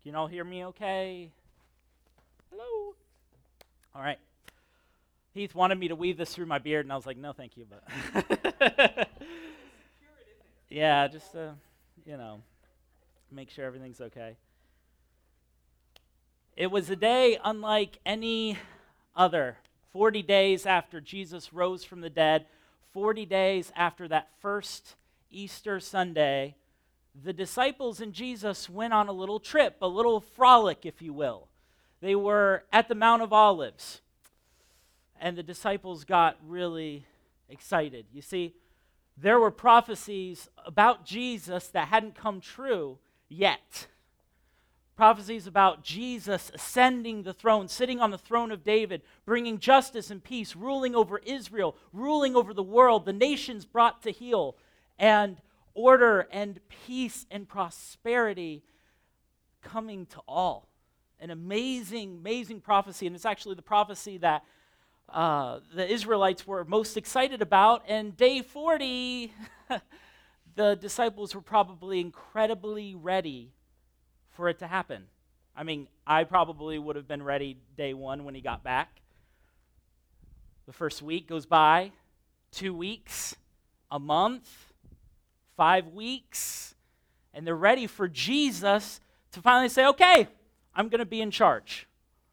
Can you all hear me okay? Hello? All right. Heath wanted me to weave this through my beard, and I was like, no, thank you. But yeah, just, make sure everything's okay. It was a day unlike any other. 40 days after Jesus rose from the dead, 40 days after that first Easter Sunday, the disciples and Jesus went on a little trip, a little frolic, if you will. They were at the Mount of Olives, and the disciples got really excited. You see, there were prophecies about Jesus that hadn't come true yet. Prophecies about Jesus ascending the throne, sitting on the throne of David, bringing justice and peace, ruling over Israel, ruling over the world, the nations brought to heel, and order and peace and prosperity coming to all. An amazing, amazing prophecy, and it's actually the prophecy that the Israelites were most excited about. And day 40, the disciples were probably incredibly ready for it to happen. I mean, I probably would have been ready day 1 when he got back. The first week goes by, 2 weeks, a month, 5 weeks, and they're ready for Jesus to finally say, okay, I'm going to be in charge.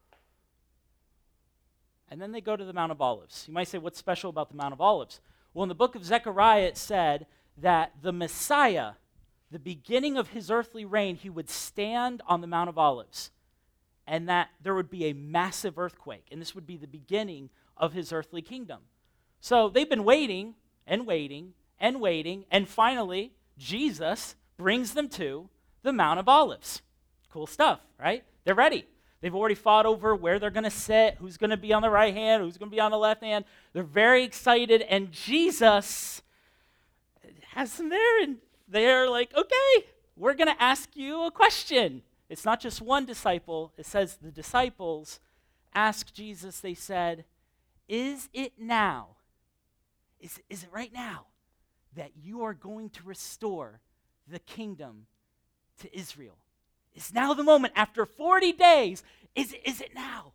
And then they go to the Mount of Olives. You might say, what's special about the Mount of Olives? Well, in the book of Zechariah, it said that the Messiah, the beginning of his earthly reign, he would stand on the Mount of Olives, and that there would be a massive earthquake, and this would be the beginning of his earthly kingdom. So they've been waiting and waiting and waiting, and finally, Jesus brings them to the Mount of Olives. Cool stuff, right? They're ready. They've already fought over where they're going to sit, who's going to be on the right hand, who's going to be on the left hand. They're very excited, and Jesus has them there, and they're like, okay, we're going to ask you a question. It's not just one disciple. It says the disciples asked Jesus, they said, is it now, is it right now that you are going to restore the kingdom to Israel? Is now the moment after 40 days? Is it now?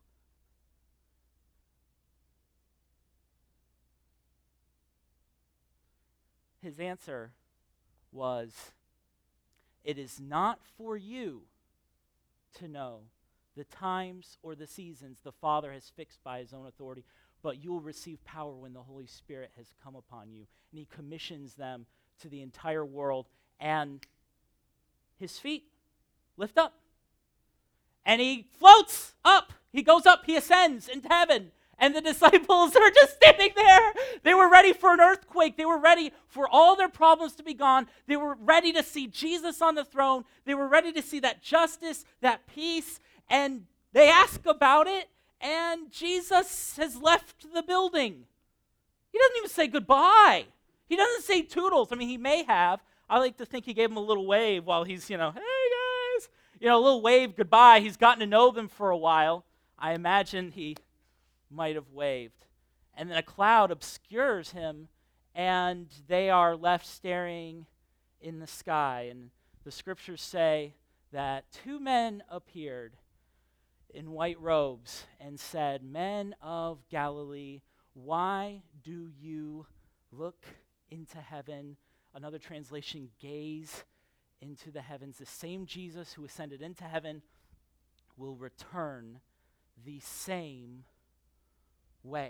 His answer was, it is not for you to know the times or the seasons the Father has fixed by his own authority, but you will receive power when the Holy Spirit has come upon you. And he commissions them to the entire world, and his feet lift up. And he floats up. He goes up. He ascends into heaven. And the disciples are just standing there. They were ready for an earthquake. They were ready for all their problems to be gone. They were ready to see Jesus on the throne. They were ready to see that justice, that peace. And they ask about it, and Jesus has left the building. He doesn't even say goodbye. He doesn't say toodles. I mean, he may have. I like to think he gave him a little wave while he's, hey guys, a little wave goodbye. He's gotten to know them for a while. I imagine he might have waved. And then a cloud obscures him, and they are left staring in the sky. And the scriptures say that 2 men appeared in white robes and said, men of Galilee, why do you look into heaven? Another translation, gaze into the heavens. The same Jesus who ascended into heaven will return the same way.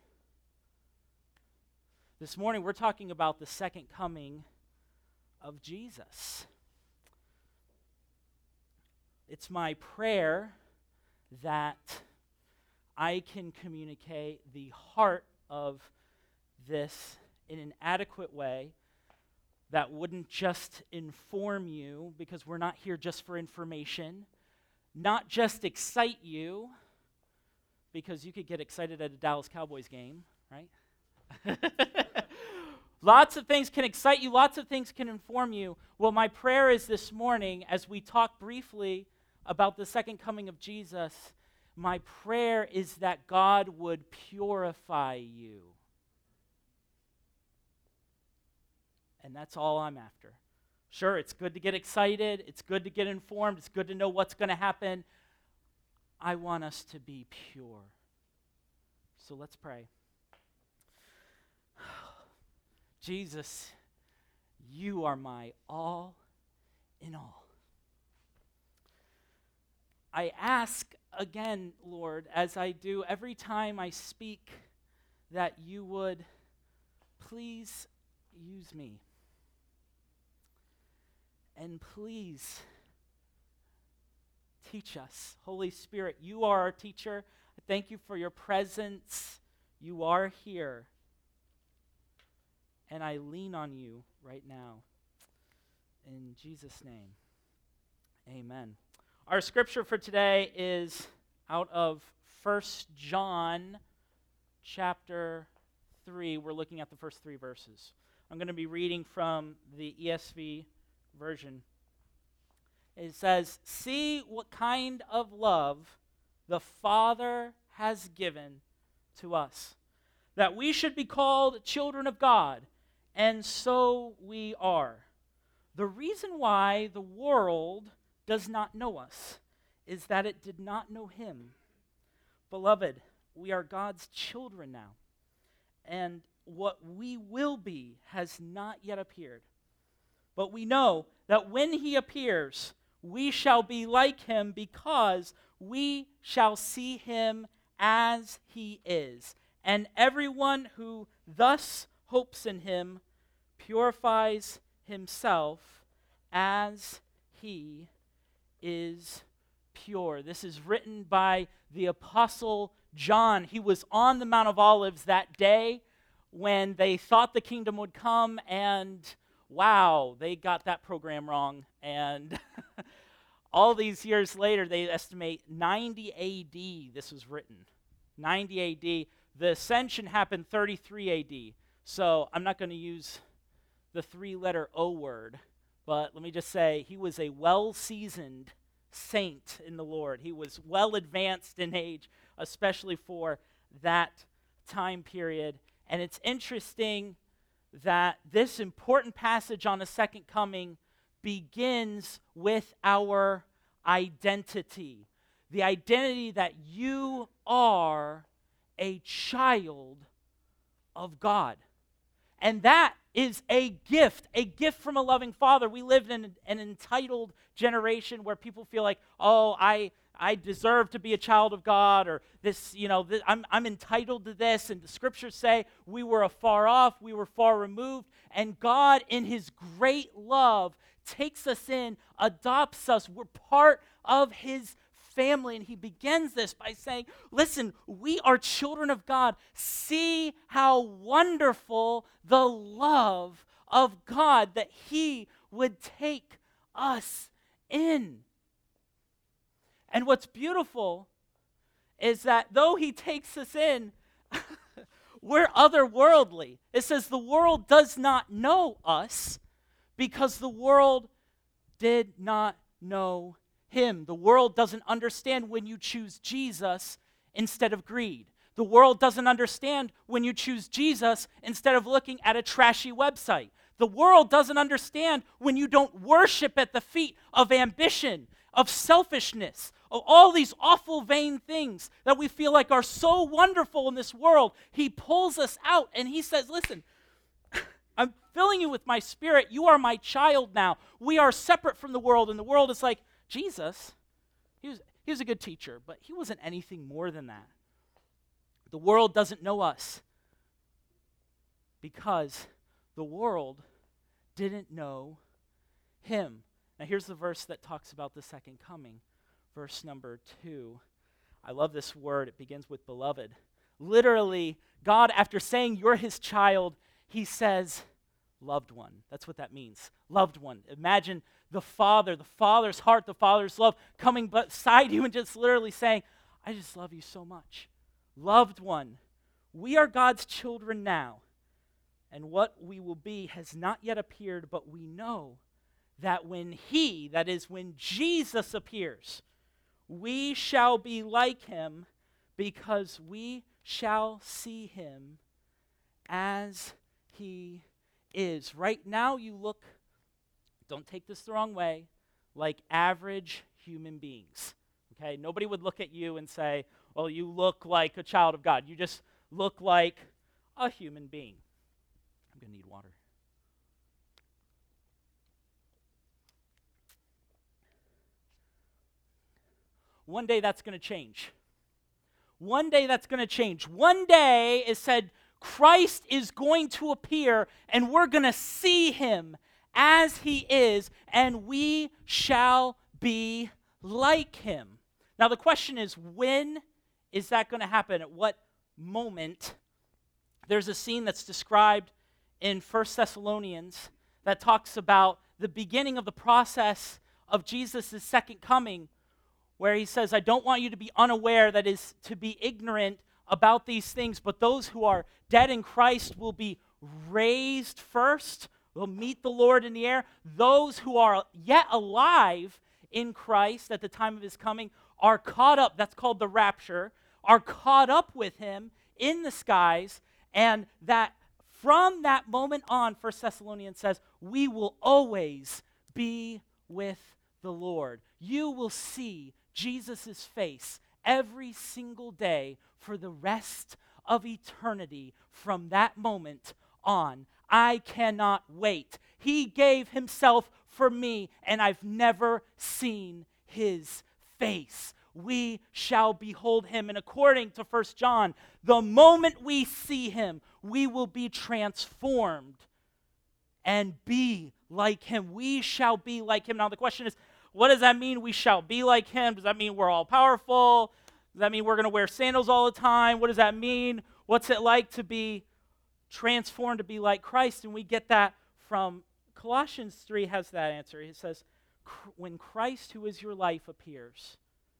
This morning we're talking about the second coming of Jesus. It's my prayer that I can communicate the heart of this in an adequate way that wouldn't just inform you, because we're not here just for information, not just excite you, because you could get excited at a Dallas Cowboys game, right? Lots of things can excite you. Lots of things can inform you. Well, my prayer is this morning, as we talk briefly about the second coming of Jesus, my prayer is that God would purify you. And that's all I'm after. Sure, it's good to get excited. It's good to get informed. It's good to know what's going to happen. I want us to be pure. So let's pray. Jesus, you are my all in all. I ask again, Lord, as I do every time I speak, that you would please use me. And please teach us. Holy Spirit, you are our teacher. I thank you for your presence. You are here. And I lean on you right now. In Jesus' name, amen. Our scripture for today is out of 1 John chapter 3. We're looking at the first 3 verses. I'm going to be reading from the ESV version. It says, "See what kind of love the Father has given to us, that we should be called children of God, and so we are. The reason why the world does not know us is that it did not know him. Beloved, we are God's children now, and what we will be has not yet appeared. But we know that when he appears, we shall be like him because we shall see him as he is. And everyone who thus hopes in him purifies himself as he is pure." This is written by the Apostle John. He was on the Mount of Olives that day when they thought the kingdom would come, and wow, they got that program wrong. And all these years later, they estimate 90 AD this was written. 90 AD. The ascension happened 33 AD. So I'm not going to use the 3-letter O word, but let me just say he was a well-seasoned saint in the Lord. He was well advanced in age, especially for that time period. And it's interesting that this important passage on the second coming begins with our identity. The identity that you are a child of God. And that is a gift from a loving Father. We live in an entitled generation where people feel like, oh, I deserve to be a child of God, or this, I'm entitled to this. And the scriptures say we were afar off, we were far removed, and God, in his great love, takes us in, adopts us. We're part of his family. And he begins this by saying, listen, we are children of God. See how wonderful the love of God that he would take us in. And what's beautiful is that though he takes us in, we're otherworldly. It says the world does not know us because the world did not know him. The world doesn't understand when you choose Jesus instead of greed. The world doesn't understand when you choose Jesus instead of looking at a trashy website. The world doesn't understand when you don't worship at the feet of ambition, of selfishness, of all these awful, vain things that we feel like are so wonderful in this world. He pulls us out and he says, listen, I'm filling you with my spirit. You are my child now. We are separate from the world, and the world is like, Jesus, he was a good teacher, but he wasn't anything more than that. The world doesn't know us because the world didn't know him. Now here's the verse that talks about the second coming. Verse number 2. I love this word. It begins with beloved. Literally, God, after saying you're his child, he says, loved one. That's what that means. Loved one. Imagine the Father's heart, the Father's love coming beside you and just literally saying, I just love you so much. Loved one. We are God's children now, and what we will be has not yet appeared, but we know that when when Jesus appears, we shall be like him because we shall see him as he is. Right now you look don't take this the wrong way, like average human beings. Okay? Nobody would look at you and say, well, you look like a child of God. You just look like a human being. I'm going to need water. One day that's going to change. One day that's going to change. One day it said Christ is going to appear and we're going to see him as he is and we shall be like him. Now the question is, when is that going to happen? At what moment? There's a scene that's described in 1 Thessalonians that talks about the beginning of the process of Jesus' second coming, where he says, I don't want you to be unaware, that is, to be ignorant about these things, but those who are dead in Christ will be raised first, will meet the Lord in the air. Those who are yet alive in Christ at the time of his coming are caught up, that's called the rapture, are caught up with him in the skies, and that from that moment on, 1 Thessalonians says, we will always be with the Lord. You will see Jesus' face every single day for the rest of eternity from that moment on. I cannot wait. He gave himself for me, and I've never seen his face. We shall behold him. And according to 1 John, the moment we see him, we will be transformed and be like him. We shall be like him. Now the question is, what does that mean, we shall be like him? Does that mean we're all powerful? Does that mean we're going to wear sandals all the time? What does that mean? What's it like to be transformed to be like Christ? And we get that from Colossians 3 has that answer. It says, when Christ, who is your life, appears,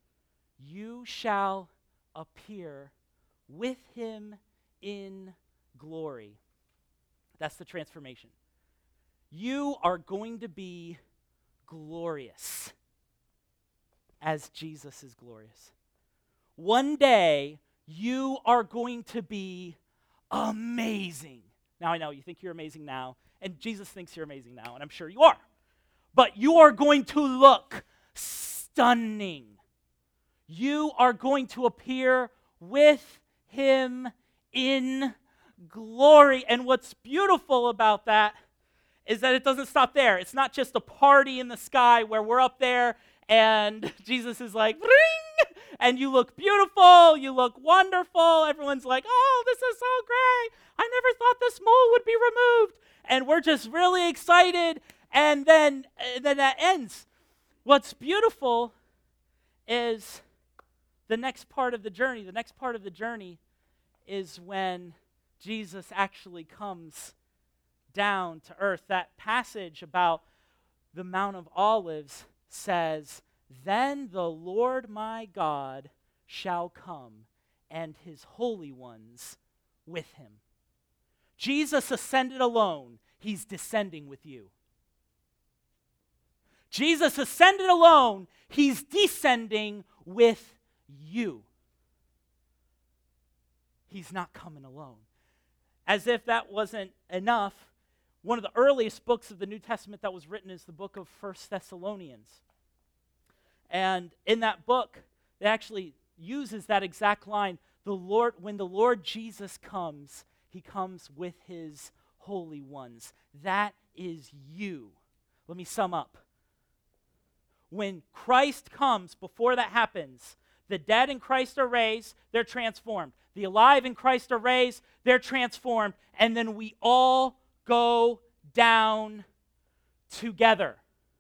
you shall appear with him in glory. That's the transformation. You are going to be glorious as Jesus is glorious. One day, you are going to be amazing. Now, I know you think you're amazing now, and Jesus thinks you're amazing now, and I'm sure you are. But you are going to look stunning. You are going to appear with him in glory. And what's beautiful about that is that it doesn't stop there. It's not just a party in the sky where we're up there and Jesus is like, ring, and you look beautiful, you look wonderful. Everyone's like, oh, this is so great. I never thought this mole would be removed. And we're just really excited, and then that ends. What's beautiful is the next part of the journey. The next part of the journey is when Jesus actually comes down to earth. That passage about the Mount of Olives says, then the Lord my God shall come, and his holy ones with him. Jesus ascended alone. He's descending with you. Jesus ascended alone. He's descending with you. He's not coming alone. As if that wasn't enough, one of the earliest books of the New Testament that was written is the book of 1 Thessalonians. And in that book, it actually uses that exact line. When the Lord Jesus comes, he comes with his holy ones. That is you. Let me sum up. When Christ comes, before that happens, the dead in Christ are raised, they're transformed. The alive in Christ are raised, they're transformed. And then we all go down together.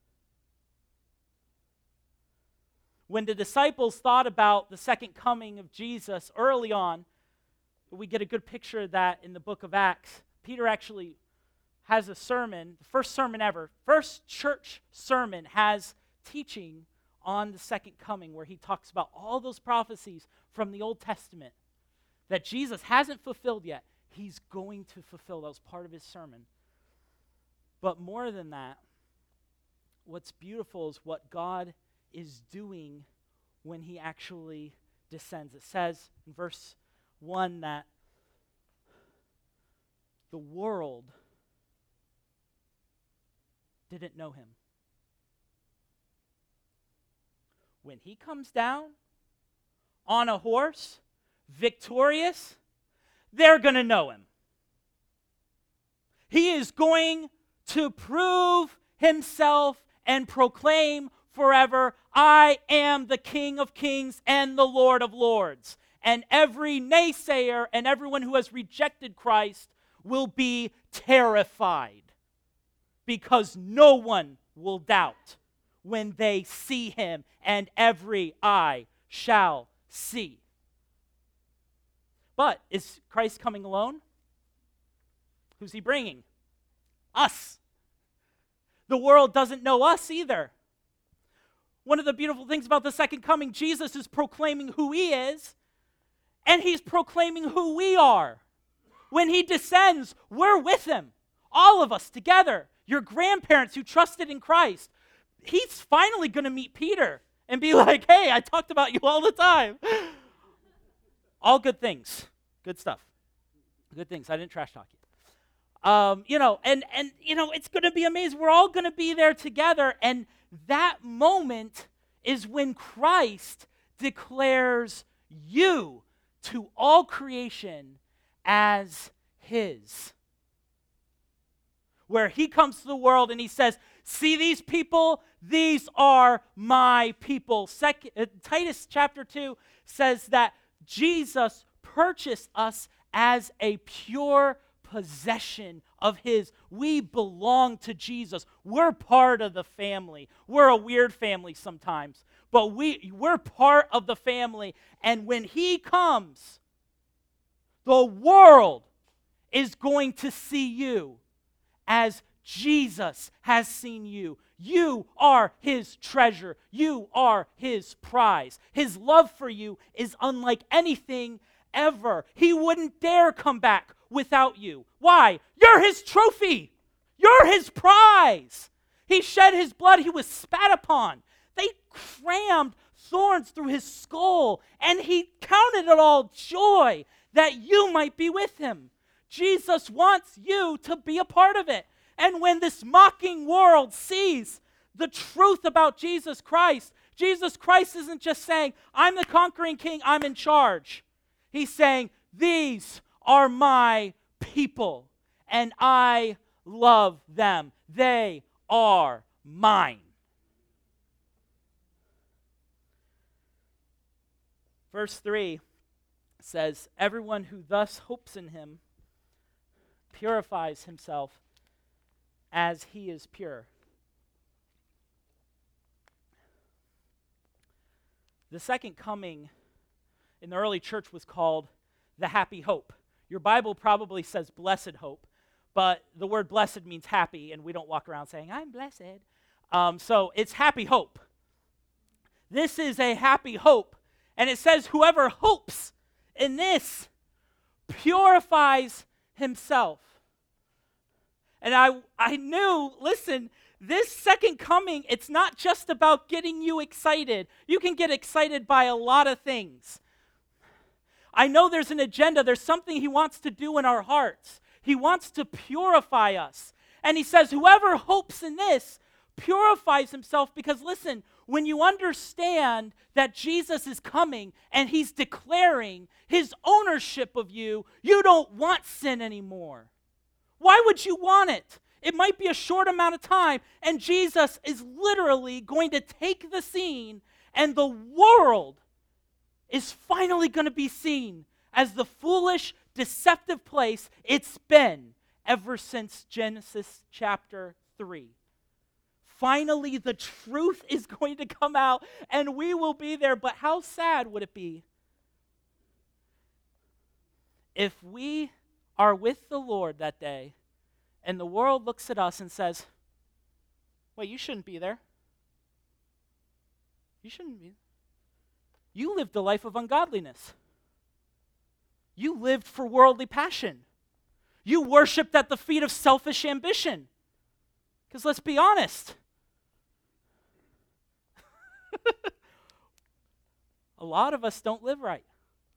When the disciples thought about the second coming of Jesus early on, we get a good picture of that in the book of Acts. Peter actually has a sermon, the first sermon ever, first church sermon has teaching on the second coming, where he talks about all those prophecies from the Old Testament that Jesus hasn't fulfilled yet. He's going to fulfill. That was part of his sermon. But more than that, what's beautiful is what God is doing when he actually descends. It says in verse 1 that the world didn't know him. When he comes down on a horse, victorious, they're going to know him. He is going to prove himself and proclaim forever, I am the King of Kings and the Lord of Lords. And every naysayer and everyone who has rejected Christ will be terrified, because no one will doubt when they see him, and every eye shall see. But is Christ coming alone? Who's he bringing? Us. The world doesn't know us either. One of the beautiful things about the second coming, Jesus is proclaiming who he is, and he's proclaiming who we are. When he descends, we're with him. All of us together. Your grandparents who trusted in Christ. He's finally going to meet Peter and be like, hey, I talked about you all the time. All good things. Good stuff. Good things. I didn't trash talk you. It's going to be amazing. We're all going to be there together. And that moment is when Christ declares you to all creation as his. Where he comes to the world and he says, see these people? These are my people. Titus chapter 2 says that Jesus purchased us as a pure possession of his. We belong to Jesus. We're part of the family. We're a weird family sometimes, but we're part of the family. And when he comes, the world is going to see you as Jesus has seen you. You are his treasure. You are his prize. His love for you is unlike anything ever. He wouldn't dare come back without you. Why? You're his trophy. You're his prize. He shed his blood. He was spat upon. They crammed thorns through his skull, and he counted it all joy that you might be with him. Jesus wants you to be a part of it. And when this mocking world sees the truth about Jesus Christ isn't just saying, I'm the conquering king, I'm in charge. He's saying, these are my people, and I love them. They are mine. Verse 3 says, everyone who thus hopes in him purifies himself as he is pure. The second coming in the early church was called the happy hope. Your Bible probably says blessed hope, but the word blessed means happy, and we don't walk around saying, I'm blessed. So it's happy hope. This is a happy hope, and it says whoever hopes in this purifies himself. And I knew, listen, this second coming, it's not just about getting you excited. You can get excited by a lot of things. I know there's an agenda. There's something he wants to do in our hearts. He wants to purify us. And he says, whoever hopes in this purifies himself, because listen, when you understand that Jesus is coming and he's declaring his ownership of you, you don't want sin anymore. Why would you want it? It might be a short amount of time, and Jesus is literally going to take the scene, and the world is finally going to be seen as the foolish, deceptive place it's been ever since Genesis chapter 3. Finally, the truth is going to come out, and we will be there. But how sad would it be if we are with the Lord that day, and the world looks at us and says, wait, you shouldn't be there. You shouldn't be. You lived a life of ungodliness. You lived for worldly passion. You worshiped at the feet of selfish ambition. Because let's be honest, a lot of us don't live right.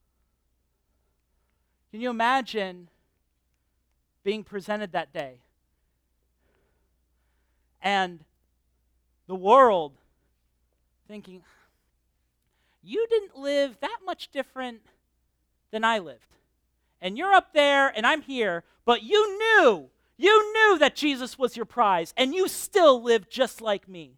Can you imagine being presented that day And the world thinking, you didn't live that much different than I lived. And you're up there and I'm here, but you knew that Jesus was your prize, and you still live just like me.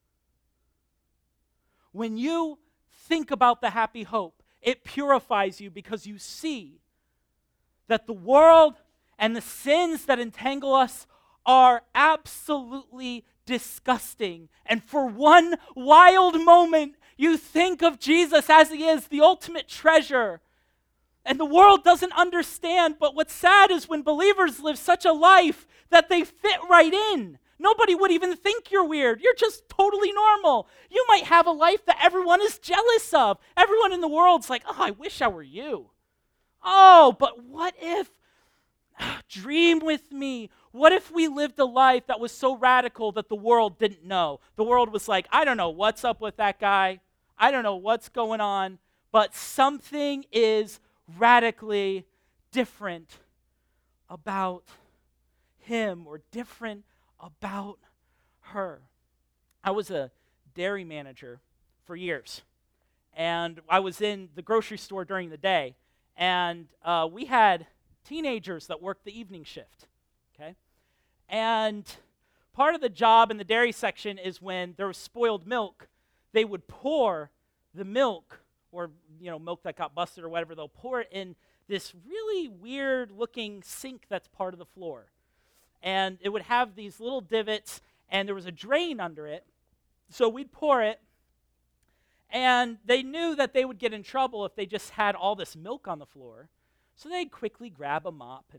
When you think about the happy hope, it purifies you because you see that the world and the sins that entangle us are absolutely disgusting. And for one wild moment, you think of Jesus as he is, the ultimate treasure. And the world doesn't understand, but what's sad is when believers live such a life that they fit right in. Nobody would even think you're weird. You're just totally normal. You might have a life that everyone is jealous of. Everyone in the world's like, oh, I wish I were you. Oh, but what if, dream with me, what if we lived a life that was so radical that the world didn't know? The world was like, I don't know what's up with that guy. I don't know what's going on, but something is radically different about him or different about her. I was a dairy manager for years, and I was in the grocery store during the day, and we had teenagers that worked the evening shift, okay? And part of the job in the dairy section is when there was spoiled milk, they would pour the milk, or milk that got busted or whatever, they'll pour it in this really weird-looking sink that's part of the floor. And it would have these little divots, and there was a drain under it. So we'd pour it, and they knew that they would get in trouble if they just had all this milk on the floor. So they'd quickly grab a mop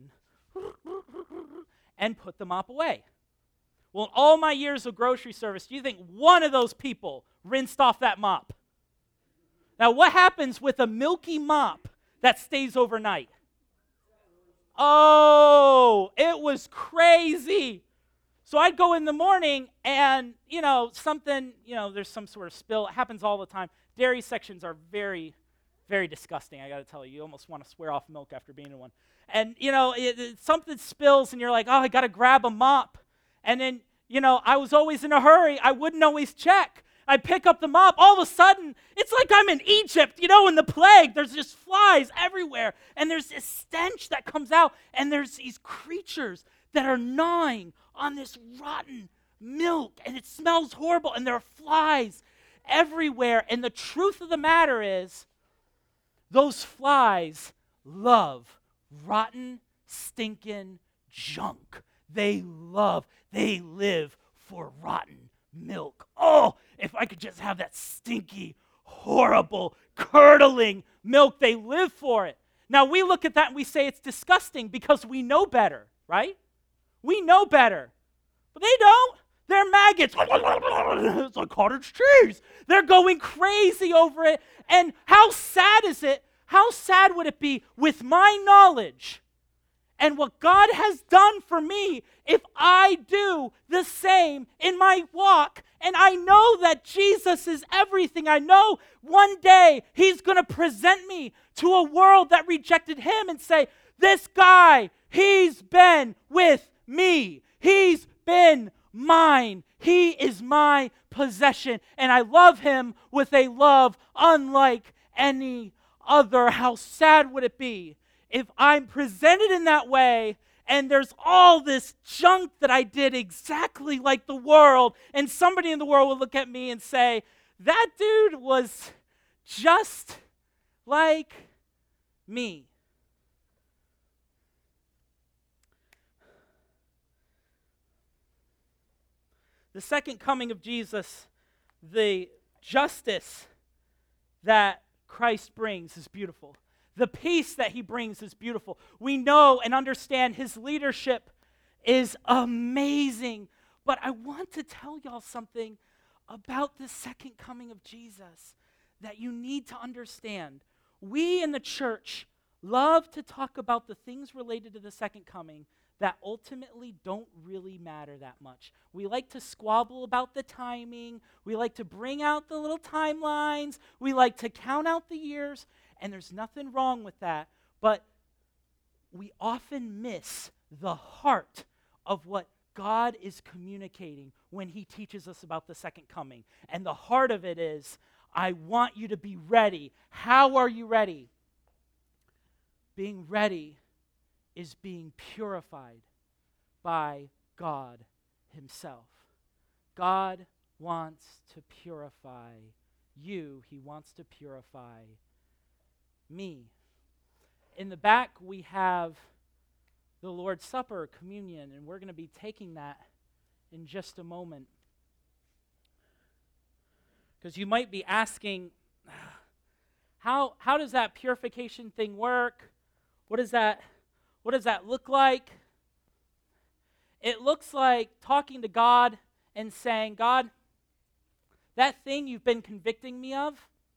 and put the mop away. Well, in all my years of grocery service, do you think one of those people rinsed off that mop? Now, what happens with a milky mop that stays overnight? Oh, it was crazy. So I'd go in the morning and, something, there's some sort of spill. It happens all the time. Dairy sections are very, very disgusting, I got to tell you. You almost want to swear off milk after being in one. And, something spills and you're like, oh, I got to grab a mop. And then, I was always in a hurry. I wouldn't always check. I'd pick up the mop. All of a sudden, it's like I'm in Egypt, in the plague. There's just flies everywhere. And there's this stench that comes out. And there's these creatures that are gnawing on this rotten milk. And it smells horrible. And there are flies everywhere. And the truth of the matter is, those flies love rotten, stinking junk. They live for rotten milk. Oh, if I could just have that stinky, horrible, curdling milk. They live for it. Now, we look at that and we say it's disgusting because we know better, right? We know better. But they don't. They're maggots. It's like cottage cheese. They're going crazy over it. And how sad is it? How sad would it be with my knowledge and what God has done for me if I do the same in my walk? And I know that Jesus is everything. I know one day he's going to present me to a world that rejected him and say, this guy, he's been with me. He's been mine. He is my possession. And I love him with a love unlike any other. How sad would it be if I'm presented in that way and there's all this junk that I did exactly like the world, and somebody in the world would look at me and say, that dude was just like me. The second coming of Jesus, the justice that Christ brings is beautiful. The peace that he brings is beautiful. We know and understand his leadership is amazing. But I want to tell y'all something about the second coming of Jesus that you need to understand. We in the church love to talk about the things related to the second coming that ultimately don't really matter that much. We like to squabble about the timing. We like to bring out the little timelines. We like to count out the years, and there's nothing wrong with that. But we often miss the heart of what God is communicating when he teaches us about the second coming. And the heart of it is, I want you to be ready. How are you ready? Being ready is being purified by God himself. God wants to purify you. He wants to purify me. In the back, we have the Lord's Supper, communion, and we're going to be taking that in just a moment. Because you might be asking, how does that purification thing work? What does that look like? It looks like talking to God and saying, God, that thing you've been convicting me of,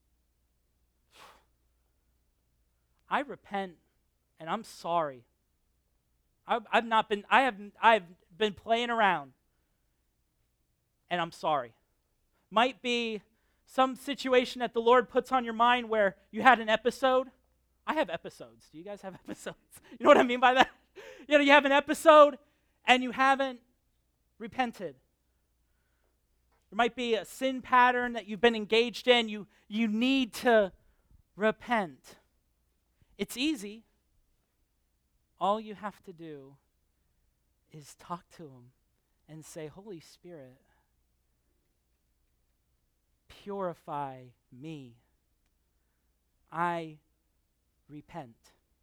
I repent and I'm sorry. I've been playing around and I'm sorry. Might be some situation that the Lord puts on your mind where you had an episode. I have episodes. Do you guys have episodes? You know what I mean by that? You have an episode and you haven't repented. There might be a sin pattern that you've been engaged in. You need to repent. It's easy. All you have to do is talk to him and say, Holy Spirit, purify me. I repent.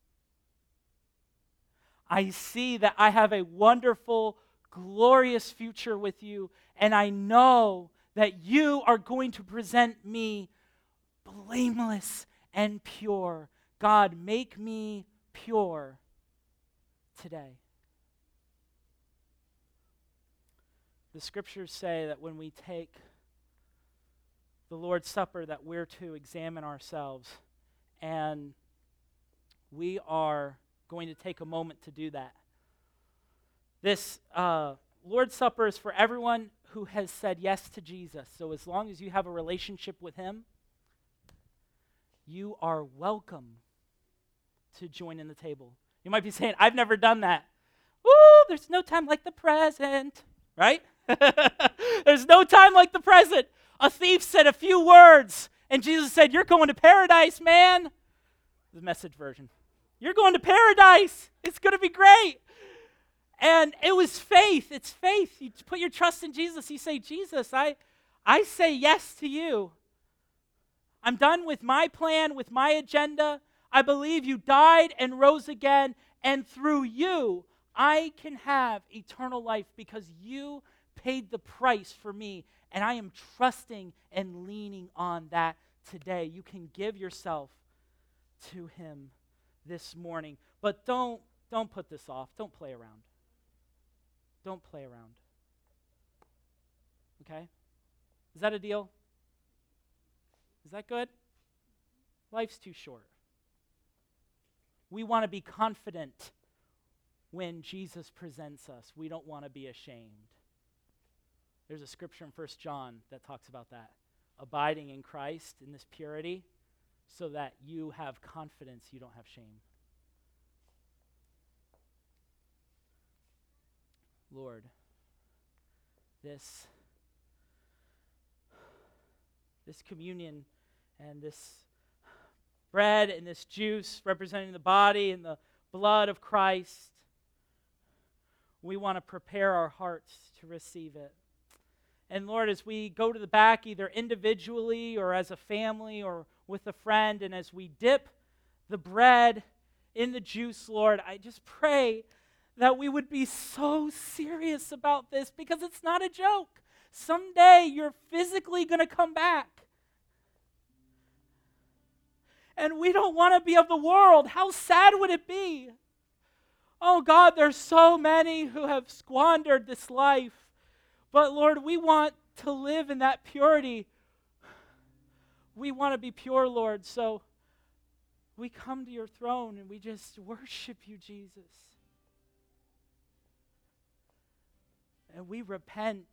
I see that I have a wonderful, glorious future with you, and I know that you are going to present me blameless and pure. God, make me pure today. The scriptures say that when we take the Lord's Supper, that we're to examine ourselves, and we are going to take a moment to do that. This Lord's Supper is for everyone who has said yes to Jesus. So as long as you have a relationship with him, you are welcome to join in the table. You might be saying, I've never done that. Woo, there's no time like the present, right? There's no time like the present. A thief said a few words, and Jesus said, you're going to paradise, man. The Message version. You're going to paradise. It's going to be great. And it was faith. It's faith. You put your trust in Jesus. You say, Jesus, I say yes to you. I'm done with my plan, with my agenda. I believe you died and rose again, and through you, I can have eternal life because you paid the price for me, and I am trusting and leaning on that today. You can give yourself to him this morning, but don't put this off. Don't play around. Don't play around. Okay? Is that a deal? Is that good? Life's too short. We want to be confident when Jesus presents us. We don't want to be ashamed. There's a scripture in 1 John that talks about that. Abiding in Christ in this purity so that you have confidence, you don't have shame. Lord, this communion and this bread and this juice representing the body and the blood of Christ, we want to prepare our hearts to receive it. And Lord, as we go to the back, either individually or as a family or with a friend, and as we dip the bread in the juice, Lord, I just pray that we would be so serious about this because it's not a joke. Someday you're physically going to come back. And we don't want to be of the world. How sad would it be? Oh God, there's so many who have squandered this life. But Lord, we want to live in that purity. We want to be pure, Lord. So we come to your throne and we just worship you, Jesus. And we repent.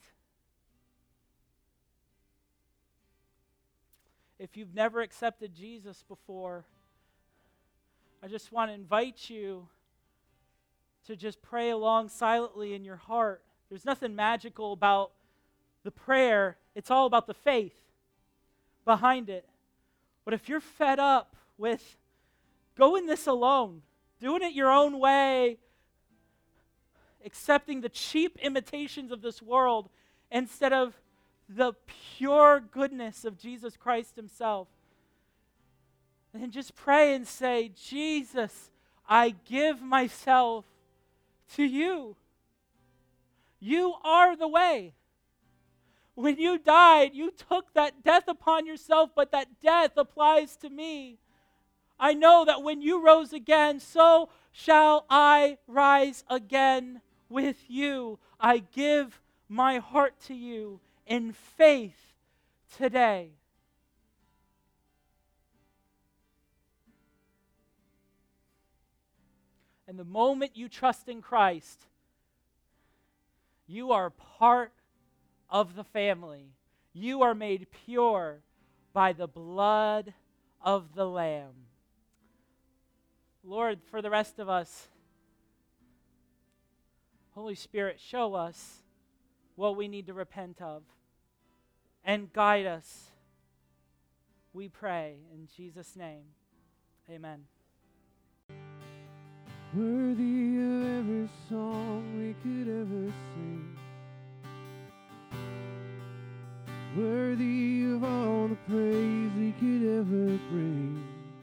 If you've never accepted Jesus before, I just want to invite you to just pray along silently in your heart There's nothing magical about the prayer. It's all about the faith behind it. But if you're fed up with going this alone, doing it your own way, accepting the cheap imitations of this world instead of the pure goodness of Jesus Christ himself, then just pray and say, Jesus, I give myself to you. You are the way. When you died, you took that death upon yourself, but that death applies to me. I know that when you rose again, so shall I rise again with you. I give my heart to you in faith today. And the moment you trust in Christ, you are part of the family. You are made pure by the blood of the Lamb. Lord, for the rest of us, Holy Spirit, show us what we need to repent of and guide us. We pray in Jesus' name. Amen. Worthy of every song we could ever sing, worthy of all the praise we could ever bring,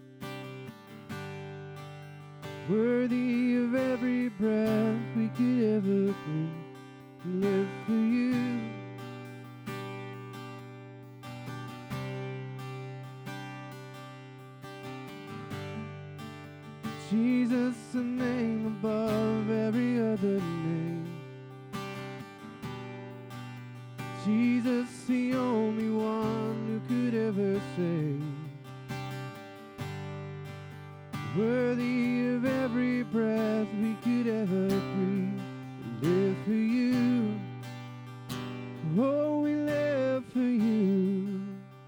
worthy of every breath we could ever bring, to live for you. Jesus, the name above every other name. Jesus, the only one who could ever save. Worthy of every breath we could ever breathe. We live for you. Oh, we live for you.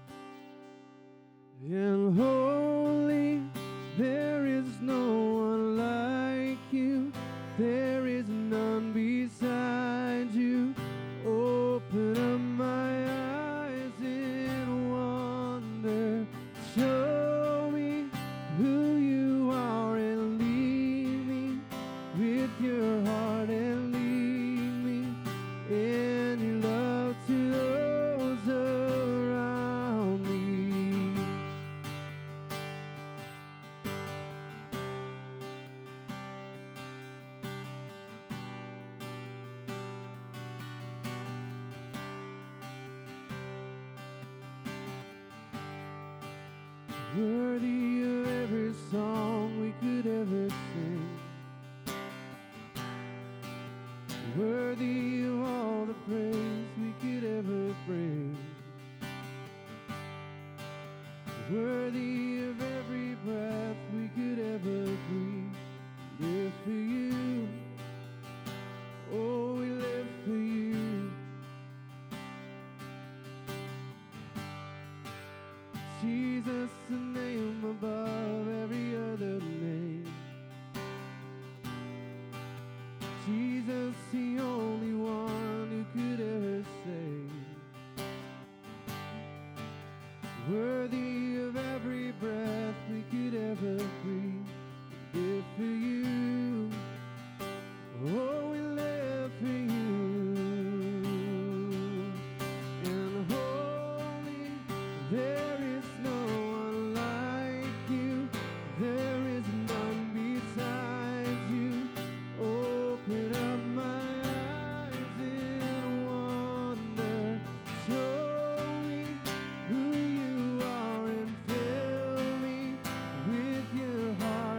And holy, there is no one like you. There is none beside you. Open up my eyes in wonder. Show me who you are and lead me with your heart and lead me in your love to those around me. Worthy of every song we could ever sing, worthy of all the praise we could ever bring, worthy of every breath we could ever breathe. Live for you. Oh, we live for you. Jesus, the name above every other name. Jesus, the only one who could ever save. Worthy of every breath we could ever breathe. Live for you. Oh, we live for you. And holy, there is no one like you. There is none beside you. Open up my eyes in wonder. Show me who you are and fill me with your heart.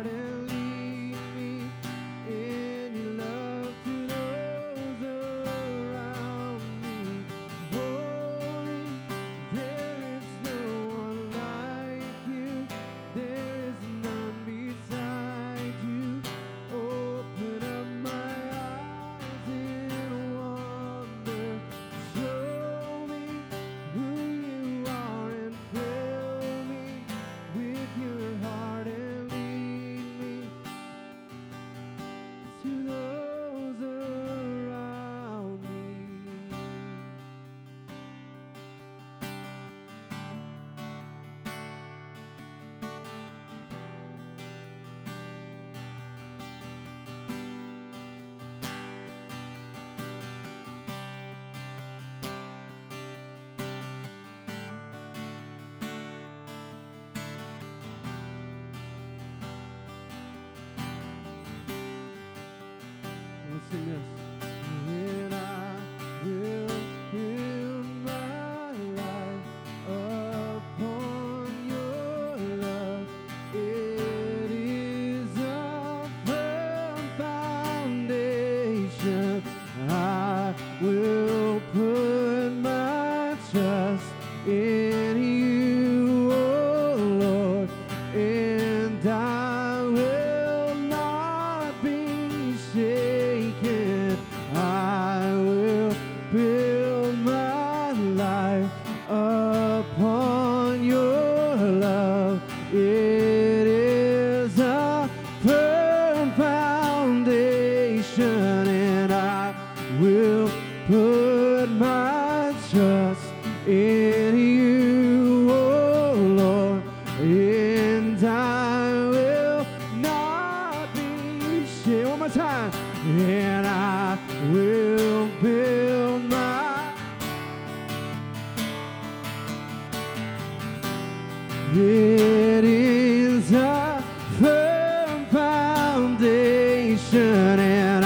It is a firm foundation, and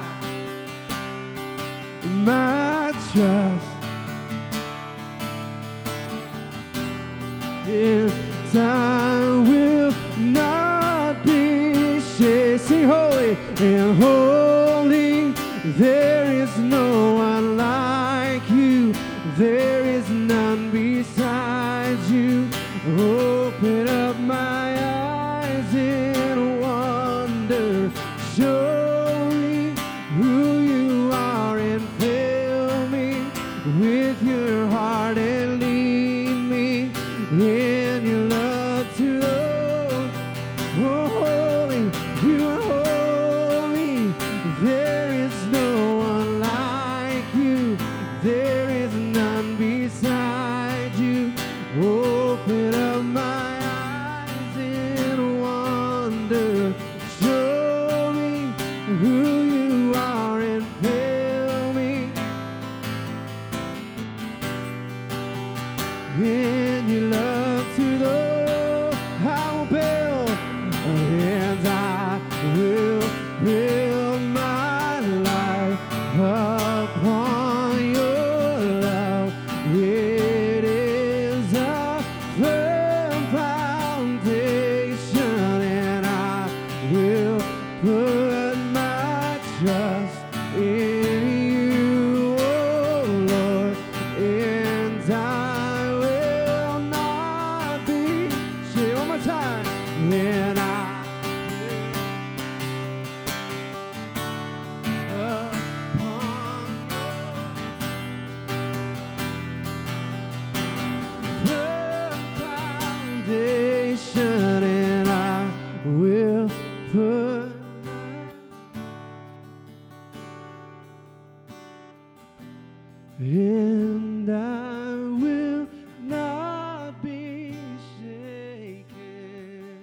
my trust in time will not be shaken. Sing holy and holy. There is no one like you. There is none beside you. Open up my eyes in wonder. Show me who you are and fill me with your heart and lead me in your love to know. Oh, holy, you are holy. There is no one like you. There is none beside you. Open up my eyes in wonder. Show me who you are and fill me in your love to know. I will build and I will build my life upon your love. It is a firm foundation, and I will put my trust in you, oh Lord, and I will not be shaken. One more time. And I foundation, and I will put and I will not be shaken.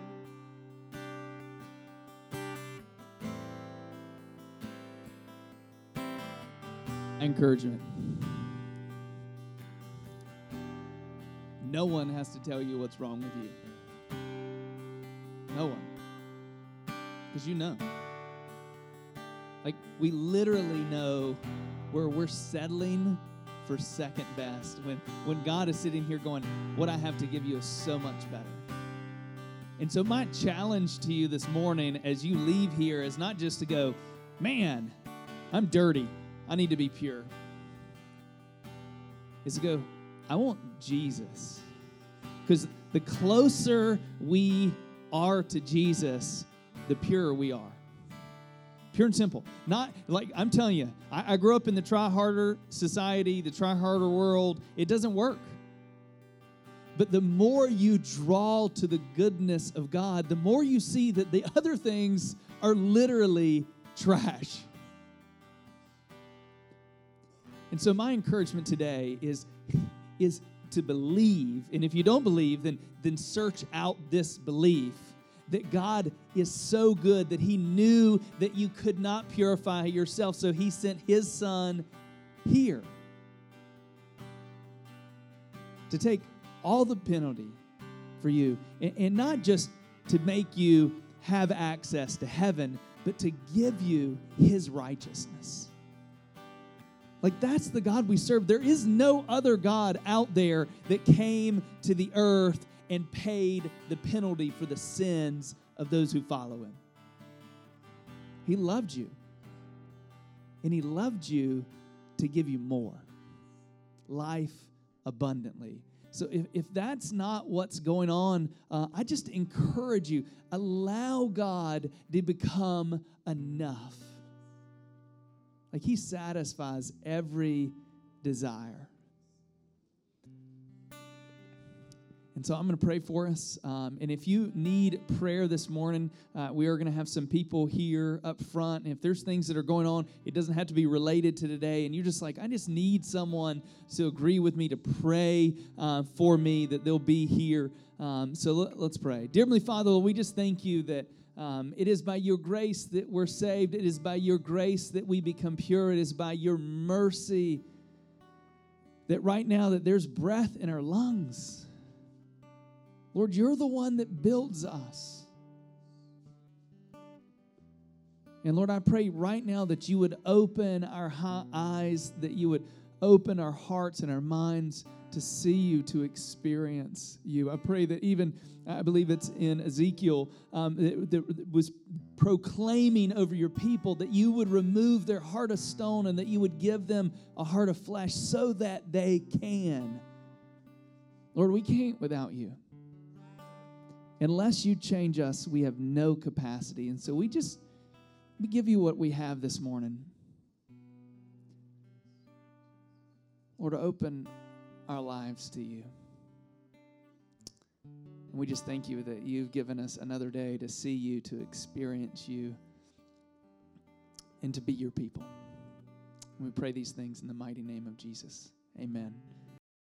Encouragement. No one has to tell you what's wrong with you. No one. Because you know. Like, we literally know where we're settling for second best. When God is sitting here going, what I have to give you is so much better. And so my challenge to you this morning as you leave here is not just to go, man, I'm dirty. I need to be pure. Is to go, I want Jesus. Because the closer we are to Jesus, the purer we are. Pure and simple. Not like, I'm telling you, I grew up in the try-harder society, the try-harder world. It doesn't work. But the more you draw to the goodness of God, the more you see that the other things are literally trash. And so my encouragement today is to believe, and if you don't believe, then search out this belief that God is so good that He knew that you could not purify yourself, so He sent His Son here to take all the penalty for you, and not just to make you have access to heaven, but to give you His righteousness. Like, that's the God we serve. There is no other God out there that came to the earth and paid the penalty for the sins of those who follow Him. He loved you. And He loved you to give you more. Life abundantly. So if that's not what's going on, I just encourage you, allow God to become enough. Like, He satisfies every desire. And so I'm going to pray for us. And if you need prayer this morning, we are going to have some people here up front. And if there's things that are going on, it doesn't have to be related to today. And you're just like, I just need someone to agree with me, to pray for me, that they'll be here. So let's pray. Dear Heavenly Father, we just thank you that it is by your grace that we're saved. It is by your grace that we become pure. It is by your mercy that right now that there's breath in our lungs. Lord, you're the one that builds us. And Lord, I pray right now that you would open our eyes, that you would open our hearts and our minds to see you, to experience you. I pray that even, I believe it's in Ezekiel, that was proclaiming over your people that you would remove their heart of stone and that you would give them a heart of flesh so that they can. Lord, we can't without you. Unless you change us, we have no capacity. And so we give you what we have this morning. Lord, open our lives to you. And we just thank you that you've given us another day to see you, to experience you, and to be your people. And we pray these things in the mighty name of Jesus. Amen.